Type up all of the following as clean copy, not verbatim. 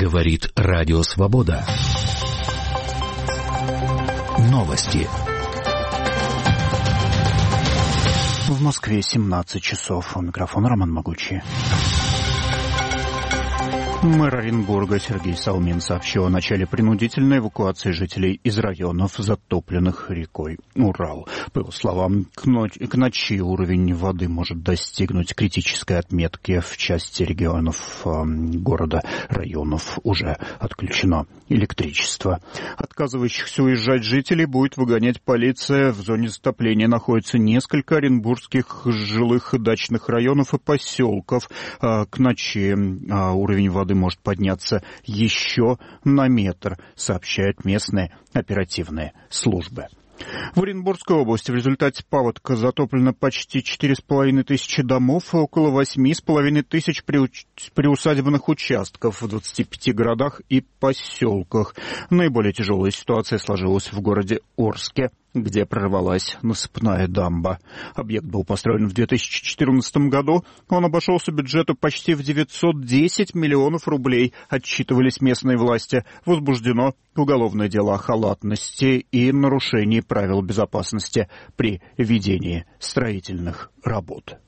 Говорит Радио Свобода. Новости. В Москве 17 часов. У микрофона Роман Могучий. Мэр Оренбурга Сергей Салмин сообщил о начале принудительной эвакуации жителей из районов, затопленных рекой Урал. По его словам, к ночи уровень воды может достигнуть критической отметки. В части регионов города, районов уже отключено электричество. Отказывающихся уезжать жителей будет выгонять полиция. В зоне затопления находится несколько оренбургских жилых и дачных районов и поселков. К ночи уровень воды может подняться еще на метр, сообщают местные оперативные службы. В Оренбургской области в результате паводка затоплено почти 4,5 тысячи домов и около 8,5 тысяч приусадебных участков в 25 городах и поселках. Наиболее тяжелая ситуация сложилась в городе Орске, где прорвалась насыпная дамба. Объект был построен в 2014 году. Он обошелся бюджету почти в 910 миллионов рублей, отчитывались местные власти. Возбуждено уголовное дело о халатности и нарушении правил безопасности при ведении строительных работ.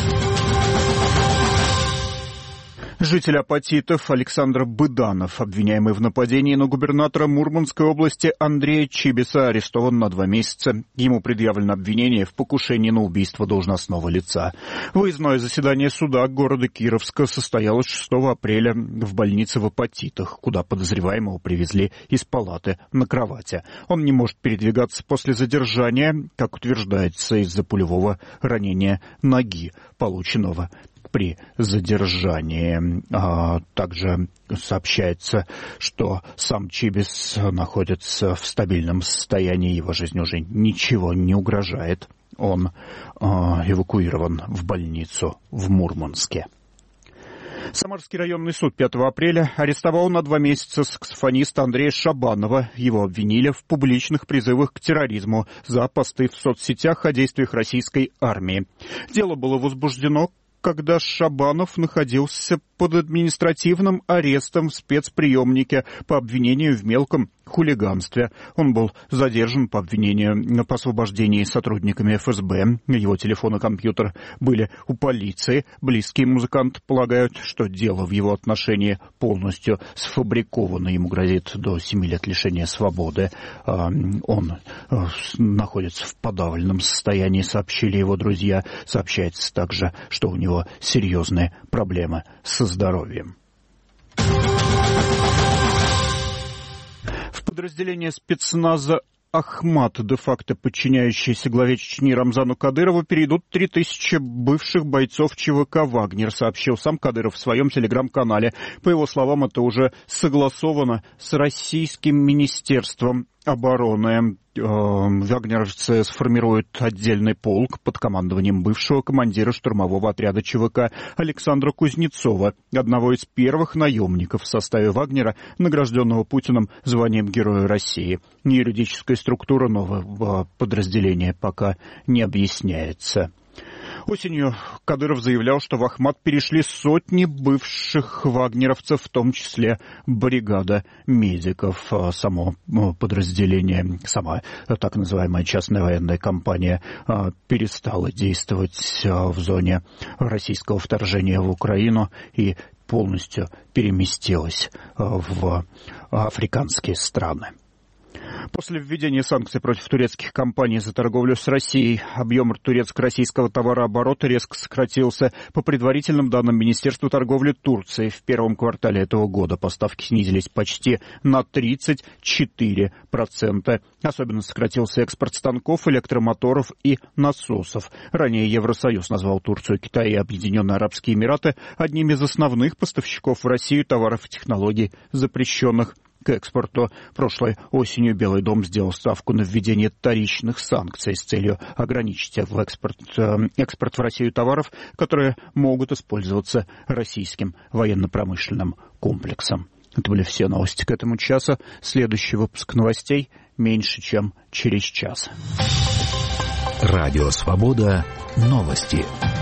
Житель Апатитов Александр Быданов, обвиняемый в нападении на губернатора Мурманской области Андрея Чибиса, арестован на 2 месяца. Ему предъявлено обвинение в покушении на убийство должностного лица. Выездное заседание суда города Кировска состоялось 6 апреля в больнице в Апатитах, куда подозреваемого привезли из палаты на кровати. Он не может передвигаться после задержания, как утверждается, из-за пулевого ранения ноги, полученного при задержании. Также сообщается, что сам Чибис находится в стабильном состоянии, его жизни уже ничего не угрожает. Он эвакуирован в больницу в Мурманске. Самарский районный суд 5 апреля арестовал на 2 месяца саксофониста Андрея Шабанова. Его обвинили в публичных призывах к терроризму за посты в соцсетях о действиях российской армии. Дело было возбуждено, когда Шабанов находился под административным арестом в спецприемнике по обвинению в мелком хулиганстве. Он был задержан по обвинению по освобождении сотрудниками ФСБ. Его телефон и компьютер были у полиции. Близкие музыканты полагают, что дело в его отношении полностью сфабриковано. Ему грозит до 7 лет лишения свободы. Он находится в подавленном состоянии, сообщили его друзья. Сообщается также, что у него серьезные проблемы со здоровьем. В подразделение спецназа Ахмат, де-факто подчиняющийся главе Чечни Рамзану Кадырову, перейдут 3000 бывших бойцов ЧВК «Вагнер», сообщил сам Кадыров в своем телеграм-канале. По его словам, это уже согласовано с российским министерством обороны. Вагнеровцы сформируют отдельный полк под командованием бывшего командира штурмового отряда ЧВК Александра Кузнецова, одного из первых наемников в составе Вагнера, награжденного Путиным званием Героя России. Юридическая структура нового подразделения пока не объясняется. Осенью Кадыров заявлял, что в Ахмат перешли сотни бывших вагнеровцев, в том числе бригада медиков. Само подразделение, сама так называемая частная военная компания перестала действовать в зоне российского вторжения в Украину и полностью переместилась в африканские страны. После введения санкций против турецких компаний за торговлю с Россией объем турецко-российского товарооборота резко сократился. По предварительным данным Министерства торговли Турции, в первом квартале этого года поставки снизились почти на 34%. Особенно сократился экспорт станков, электромоторов и насосов. Ранее Евросоюз назвал Турцию, Китай и Объединенные Арабские Эмираты одними из основных поставщиков в Россию товаров и технологий, запрещенных к экспорту. Прошлой осенью Белый дом сделал ставку на введение вторичных санкций с целью ограничить экспорт в Россию товаров, которые могут использоваться российским военно-промышленным комплексом. Это были все новости к этому часу. Следующий выпуск новостей меньше, чем через час. Радио Свобода. Новости.